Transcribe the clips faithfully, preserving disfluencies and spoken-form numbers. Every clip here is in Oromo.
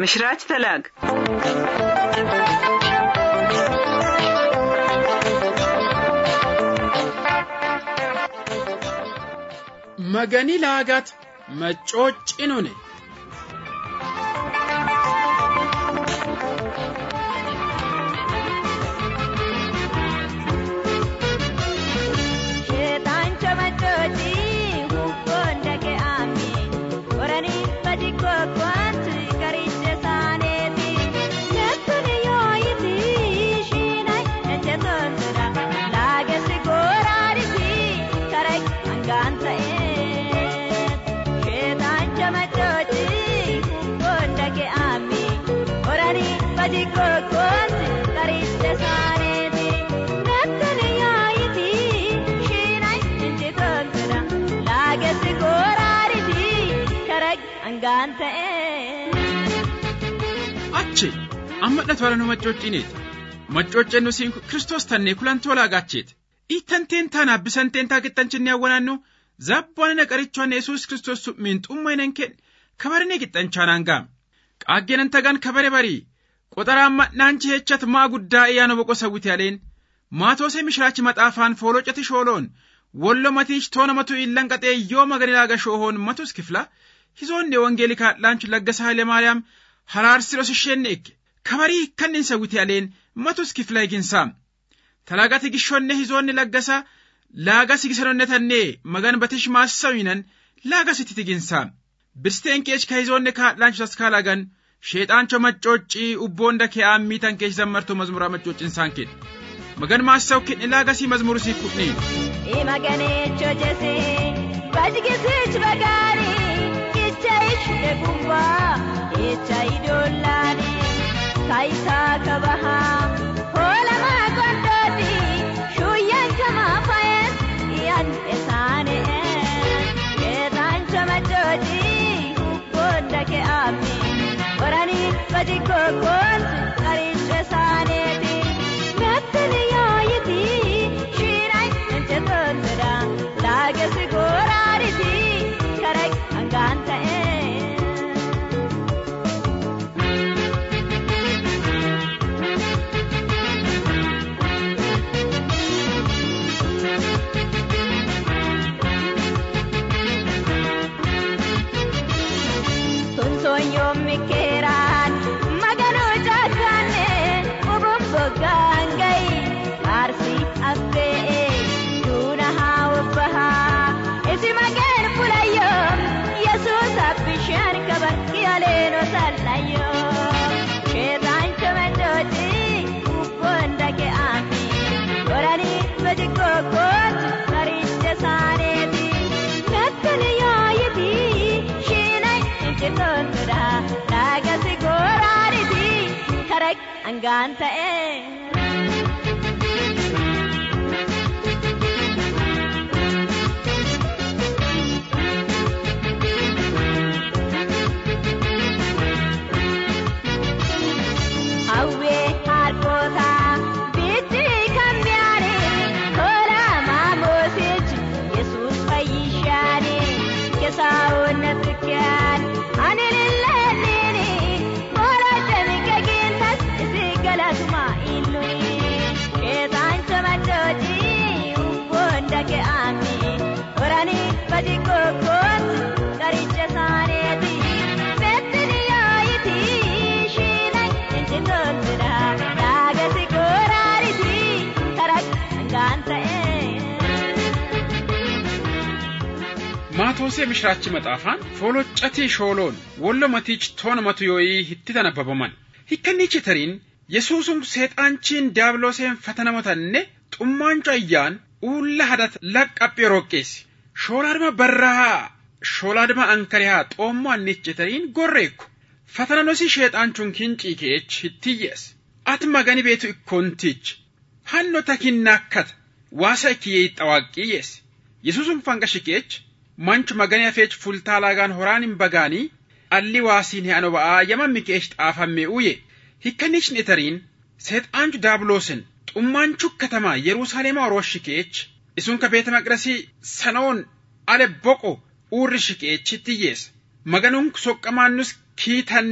مشراج تلاق مغاني لاغات مچوچينوني achi amma dhatwalanu maccoocciniiti maccooccennu siin Kristos tanne kulantoola gacheeti itanteen tana bisanteen taaqixxanchinni awwanannu zabboonina qarichoon Yesuus Kristos min xummaynen ken kabarine qixxanchaanaan gaam qaaggenan tagan kabare barii qoxaraan madnaanchi hechat maa guddaa iyyaano boqo sawwiti aleen maatoosee mishiraachi maxaafaan foolocati shooloon wollo matiich toona matu illan qaxee yoo maganilaa gashoohoon matus kifla hizoonne wangeelika laanchu laggasa Haile Maariyaam haraarsiros isheenneekke kabarii kannin sawwiti aleen matus kifla eginsaam talaagati gishoonne hizoonni laggasa laagasi gisanonnetannee magan batish maassawinan laagasiti tiginsaam birsteen keech ka hizoonne ka laanchu taskaalagan sheexaancho maccooccii ubboonda kee aammiitan keech zammartoo mazmuraa maccoocciin saankeen magan maassaw kin ilaagasi mazmurusii kudhanii i maganeecho jese bajgisich bagaari kichaish degumba echai dollani kaisa kabaha hola ma gondodi shuyan kama fayes yan esane edan chamajoji ubboonda kee aammi orani bajiko kon karish esaneti mettani yaayiti shirai entetondra laagasi goraariti karak anganta e tunsoyo mikeran magano jagane ubum bogangai arsi afe duna hawbaha isi magan pulayo yesus abishan kabar yaleno sallayo shedan chamadoji ubonda ke ami orani bajiko kot nariche saneti mettani yaayiti shinai entetondra laagasi goraariti karak anganta e awe harkota biti kambiare hola mamosich Yesus fayishani kesaonatkan anilillani hola temikagintas isigalatuma illuni ketan chamadoji ubonda ke ami orani bajiko kot kariche saneti mettini yaayiti shinai entetondra laagasi goraariti karak anganta e maatoosee mishiraachi maxaafaan fooloccatii shooloon wollo matiich toona matu yooyii hitti tanabbabaman hikkaniichi tariin yesuusum seexaanchiin diiyaabilooseen fatanamotanne xummaancho ayyaan uulla hadat laqqaphi roqqeessi shoolaadhuma barraa shoolaadhuma ankarihaa xoommoo annichi tariin gorreekku fatananosi sheexaanchuun kincii keech hittiyyees ati magani beetu ikkoontiich hanno takinnakkata waasa ikkiyee xawaaqqiyyees yesuusum fanqashikeech manchu magani afeech fultaalaagaan horaanin bagaanii alli waasiin he'ano ba'aa yamammi keech xaafammee uye hikkaniichni etariin seexaanchu diiyaabiloosin xummaanchu katamaa Yerusaalema oroshikeech isunka beeta maqdasii sanoon ale boqo uurri shikeech hittiyyees maganuun soqqamaannus kiitannee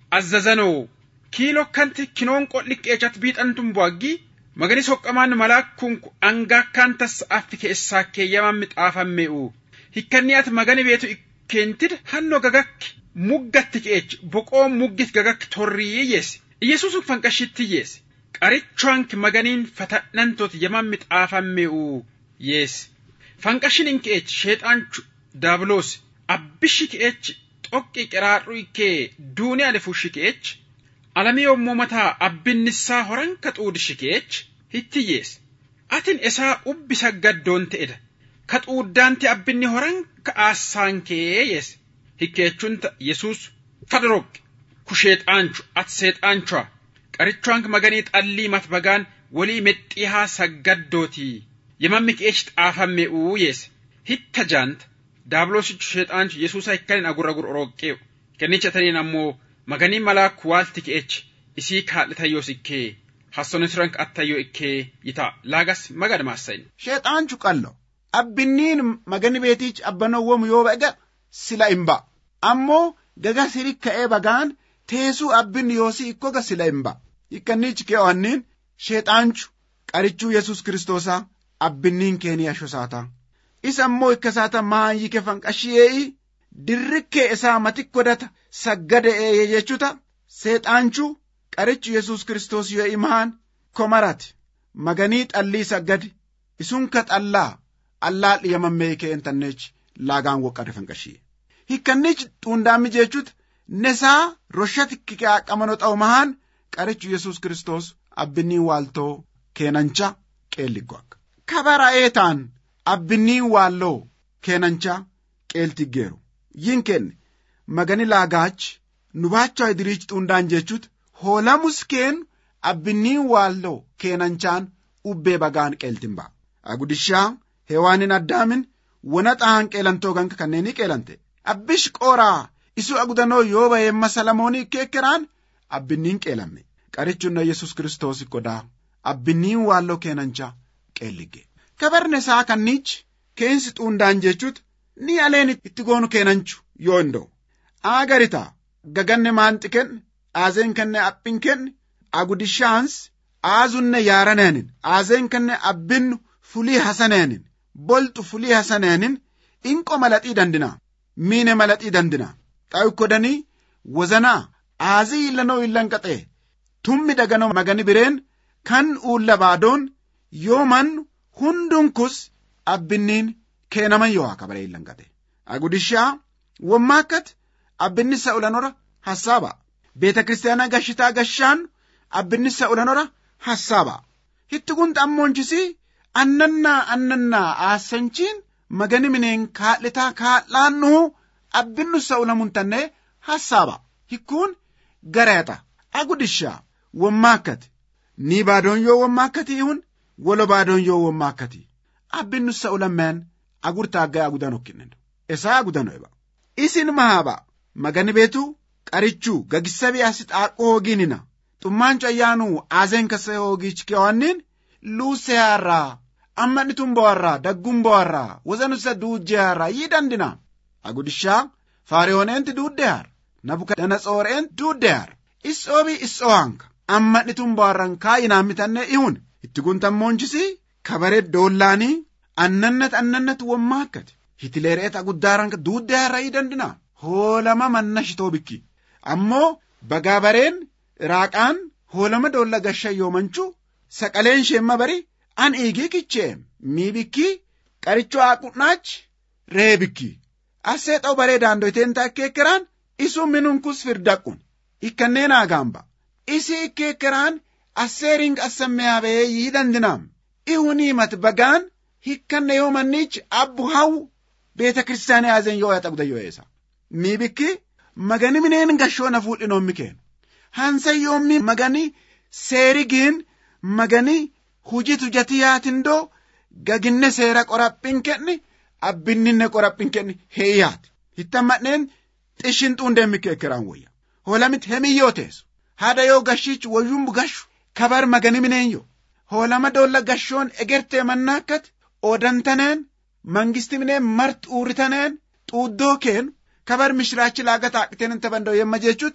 azzazanoo kiiloo kanti kinoon qolliqqeechat biixantum bu'aggi magani soqqamaan malaakkunku angaakkaan tas affi keessaa keeyyaman mixaafammee'u hikkanniyat magani beetu ikkentid hanno gagakki muggatti keech boqoo muggit gagakki torrii yeesi Yesuusun fanqashitti yeesi qarichoanki maganiin fatadhantoot yaman mixaafammee'u yeesi fanqashin inkeech sheexaanchu daabloos abbishi keech xoqqi qiraadhu ikkee duuni alifushi keech alami yommuu mataa abbinnissaa horanka xuudishi keech hitti yeesi atin isaa ubbi saggaddoon ta'edha ka xuuddaanti abbinni horanka aassaan kee yeesi hikkeechunta Yesuus fadaroqqi ku sheexaanchu at seexaanchua qarichoank maganii xallii matbagaan walii mexxihaa saggaddootii yamammi keech xaafammee'u yeesi hitta jaanta daabloosichu sheexaanchu Yesuusa hikkanin agurra gur oroqqee'u kennicha taniin ammoo maganii malaakku waalti keech isii kaadhitayyoo sikkee hassonisirank attayyoo ikkee yita laagas magad maassayin sheexaanchu qallo abbinniin magani beetiich abbanowwomu yoo ba'ega sila imba ammoo gaga sirik ka'ee bagaan teesuu abbinni yoosi ikkoga sila imba ikkannichi kee oanniin sheexaanchu qarichuu Yesuus Kiristoosaa abbinniin keeni ashosaata isa ammoo ikkasaata maayike fanqashiyee'i dirrikkee isaa matikkodata saggade'ee jechuuta seexaanchu qarichu Yesuus Kiristoos yoo imaan komarati maganii xallii saggadi isun ka xallaa allaadhi yamammee kee entanneech laagaan woqqade fanqashiyee hikkannichi xuundaammi jechuuta nesaa roshati kikee aqamano xawmahaan qarichu Yesuus Kiristoos abbinniin waaltoo keenancha qeelliggoak kabara eetaan abbinniin waalloo keenancha qeeltiggeeru yin kenne magani laagaach nu baachoo idiriich xuundaan jechuuta hoolamus keen abbinniin waalloo keenanchaan ubbee bagaan qeeltimba agudishaa hewaanin addaamin wona xahan qeelantoo ganka kanneenii qeelante abbish qooraa isu agudanoo yoo ba'eemma salamoonii keekkeraan abbinniin qeelamme qarichunna Yesuus Kiristoos kodaa abbinniin waalloo keenancha qeelligge kabarne isaa kanniich keensi xuundaan jechuuta ni aleen itti goonu keenanchu yoo indoo aagarita gaganne maanti kenne aazen kenne appin kenne agudishaans aazunne yaaraneenin aazen kenne abbinnu fulii hasaneenin boltu fulii hasaneenin inqo malaxii dandina miine malaxii dandina xayukkodanii wazanaa aazii illanoo illan qaxee tummi daganoo magani bireen kan uulla baadoon yoo mannu hundunkus abbinniin keenaman yoo akabare illan qaxe agudishaa wammaakkat abbinissa ulanora hassaaba beeta kiristaanaa gashitaa gashaan abbinissa ulanora hassaaba hitti kun xammoonchisi annannaa annannaa aasanchiin magani mineen kaadhitaa kaadhaannu abbinnussa ulamun tanne hassaaba hikkuun gareeta agudishaa wammaakkat ni baadoon yoo wammaakkatii hun wolo baadoon yoo wammaakkatii abbinnussa ulammeen agurtaa aggaa agudan okkinnen isaa agudano eba isin mahaaba magani beetu qarichuu gagissabii asit aaqqoo hoogiinina xummaanchu ayyaanuu aazen kase hoogiich keewannin luuseyaarraa ammanitum bowarraa daggum bowarraa wazanusa duujjeyaarraa yii dandina agudishaa faariyoneenti duuddeyaar nabukadanatsooreent duuddeyaar isoobii isoohanka ammanitum bowarran kaayinaammitanne ihun itti guntammoonchisi kabare doollaanii annannat annannat wammaakkat hitileereeta guddaaranka duuddeyaarraa yii dandina hoolama mannashitoo bikki ammoo bagaabareen raaqaan hoolama doolla gasha yoomanchu saqaleen sheemma bari an eegee kichee mii bikki qarichoo aqunaach ree bikki assee xaw baree daandoyteen taakkeekkeraan isu minunkus firdaqun ikkanneen aagaamba isi ikkeekkeraan asseering assammeyaabee yii dandinaam ihunii mat bagaan hikkanne yoomanniich abbu haw beeta kiristaanii aazen yoo yaxagda yoo'eesa mii bikki magani mineen gashoona fuudhinoommi keen hansa yoommi magani seerigiin magani hujitu jatiyaatindoo gaginne seera qoraphin kenni abbinninne qoraphin kenni heeyyaati hittammadheen xishin xuundeemmi keekkeraan wayya hoolamit hemiyyoo teessu haada yoo gashiich wayyumbu gashu kabar magani mineen yoo hoolama doolla gashoon egertee mannaakkat oodantaneen mangisti mineen mart uuritaneen xuuddoo keenu kabar mishraachi laaga taaqiteenin tabandoo yemma jechuut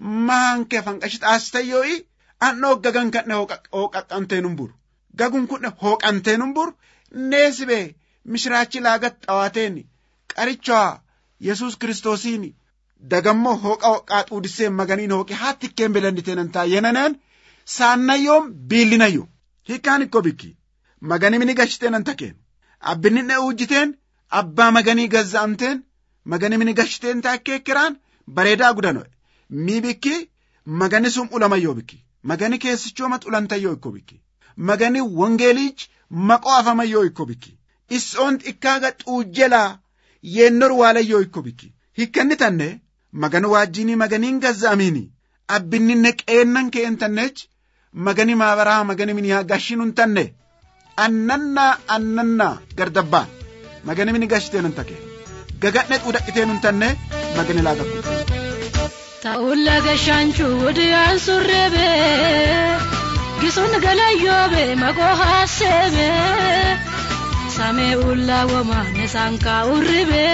maanke fanqashit astayoi anno gagan kanne hoqaqanteen buru gagun kunne hoqanteen buru neesibe misraachi laagat xawaateen qaricha Yesus Kristosiin dagammo hoqa hoqaatu disse maganiin hoqi hatti kembelanditen anta yenanan saannayom biilinayo hikaan ikko bikki magani mini gashteen antakeen abbinne uujjiteen abbaa maganii gazza'amteen magani mini gashteen taakkeekiraan bareedaa gudano mi bikki magani sum ulamayyoo bikki magani keessichooma xulantayyoo ikko bikki magani wongeeliich maqoo afamayyoo ikko bikki issoon xikkaaga xuujjelaa yennor waalayyoo ikko bikki hikkanni tanne magani waajjinii maganiin gazza'amiini abbinninne qeennan keentanneech magani maabaraa magani mini haa gashinun tanne annanna annanna gardabbaan magani mini gashteen untake gagadne udaqiteenun tanne magani laagakku ta'ulla gashanchu wudiyaan surrebe gisun galayyobe maqoo haasebe samee ullaa wamaane sankaa urribe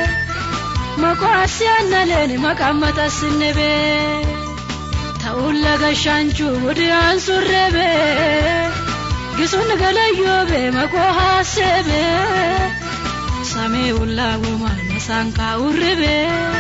maqoo asiyaannaleeni maqammata sinnebe ta'ulla gashanchu wudiyaan surrebe gisun galayyobe maqoo haasebe samee ullaa wamaane sankaa urribe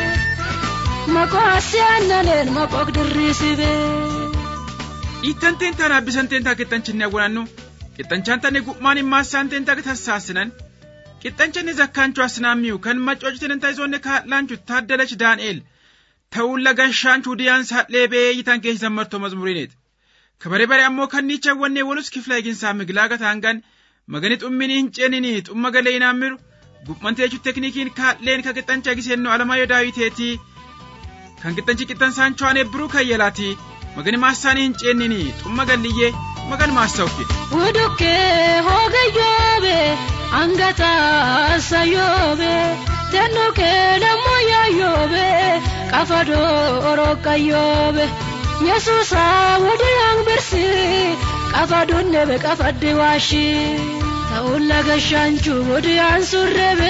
maqoo asiyaannaleeni maqoo dirrisibe ittanteen tana bisanteen taa qixxanchinni awwaannu qixxanchaan tane gu'maan immaassaanteen taa tassaasinan qixxanchanni zakkaanchu asinaamiyu kan maccoochiten taa isoonne kaadlaanchu taaddalachi daan'eel ta'uun lagashaanchu diyaan saadlee bee yitan keessan martoo mazmuriineet kabare bare ammoo kannicha wanne walus kifla eginsaa miglaaga taangan magani xummini hin ceenini xumma galee inaamiru gu'manteechu teknikiin kaadleen ka qixxancha giseenno alamayyo daawiteetii kan qixxanchi qixxansaanchu ane biruu kayyalaati magani maasaanii hin ceennini xumma galliyyee magan maasawki wudukke hoogayyobe angata sayobe tennuke namoyayyobe qafado orokayyobe yesusa wudiyang birsi qafadunnebe qafaddi waashi ta'ulla gashanchu wudiyaan surrebe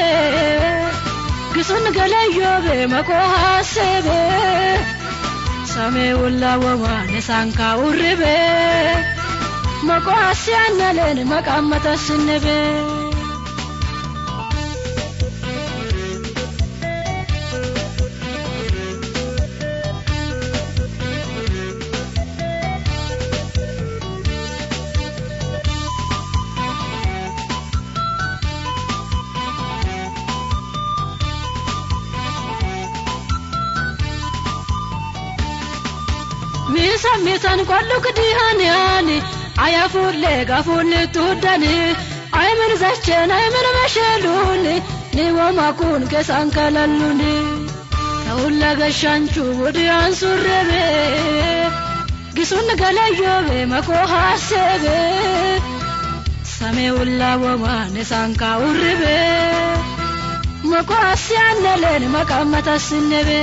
gisun galayyobe maqoo haasebe samee ullaa wamaane sankaa urribe maqoo asiyaannaleeni maqammata sinnebe misa misan kwallu kdihani ayafulle gafunni tuddani aymen zachen aymen mashaluni ni wamakun kesankalalluni ta'ulla gashanchu wudiyaan surrebe gisun galayyobe maqoo haasebe samee ullaa wamaane sankaa urribe maqoo asiyaannaleeni maqammata sinnebe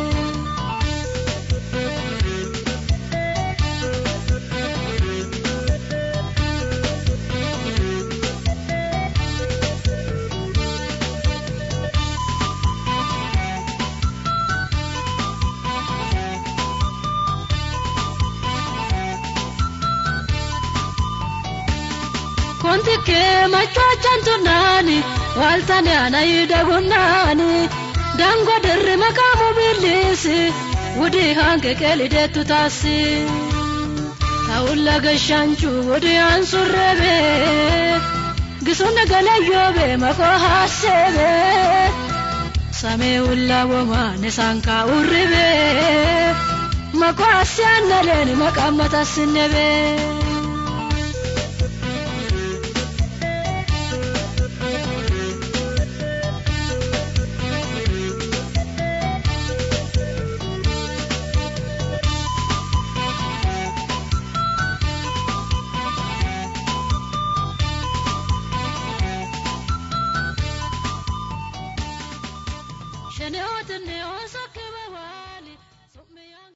kontike machoochantunani waltani anayidagunnani dango dirri maqaamu billisi wudi hanke kelidettu taassi ta'ulla gashanchu wudiyaan surrebe gisun galayyobe maqoo haasebe samee ullaa wamaane sankaa urribe maqoo asiyaannaleeni maqammata sinnebe Shane oten ne osake